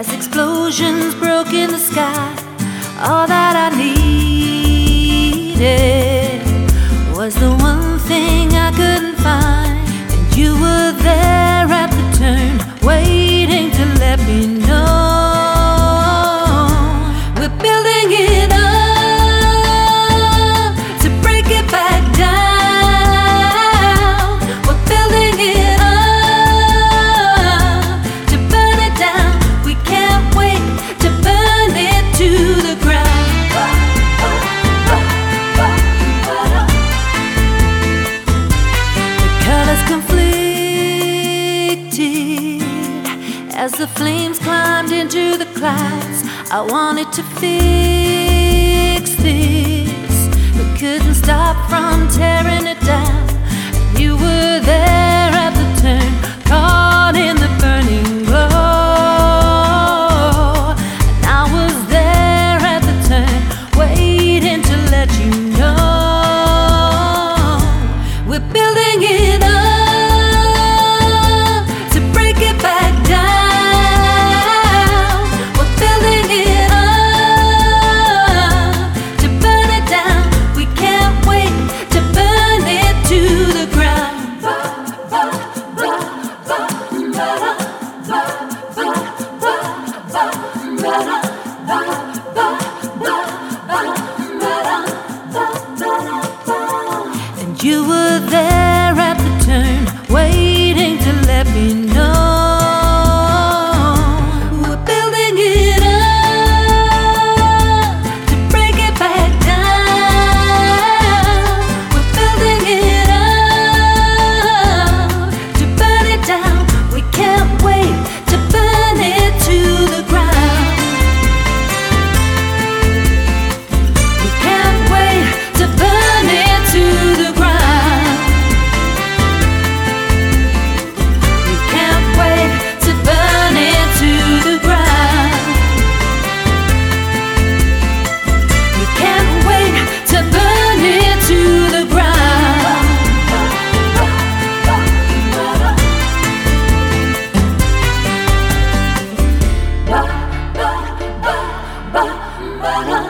as explosions broke in the sky. All that I needed was the one thing I couldn't find, and you were there at the turn, waiting to let me know. We're building it up to break it back down. We're building it up to burn it down. We can't wait to burn it to the ground. The colors conflicted as the flames climbed into the clouds. I wanted to fix this, but couldn't stop from tearing it down. And you were there at the turn, caught in the burning glow. And I was there at the turn, waiting to let you know. We're building it up to break it back down. We're building it up to burn it down. We can't wait to burn it to the ground. And you were there at the turn, waiting to let me know. We're building it up to break it back down. We're building it up to burn it down. We can't wait to burn it to the ground. We can't wait to burn it to the ground. We can't wait to burn it to the ground. We can't wait to burn it to the ground. Ba, ba, ba, ba, ba, ba.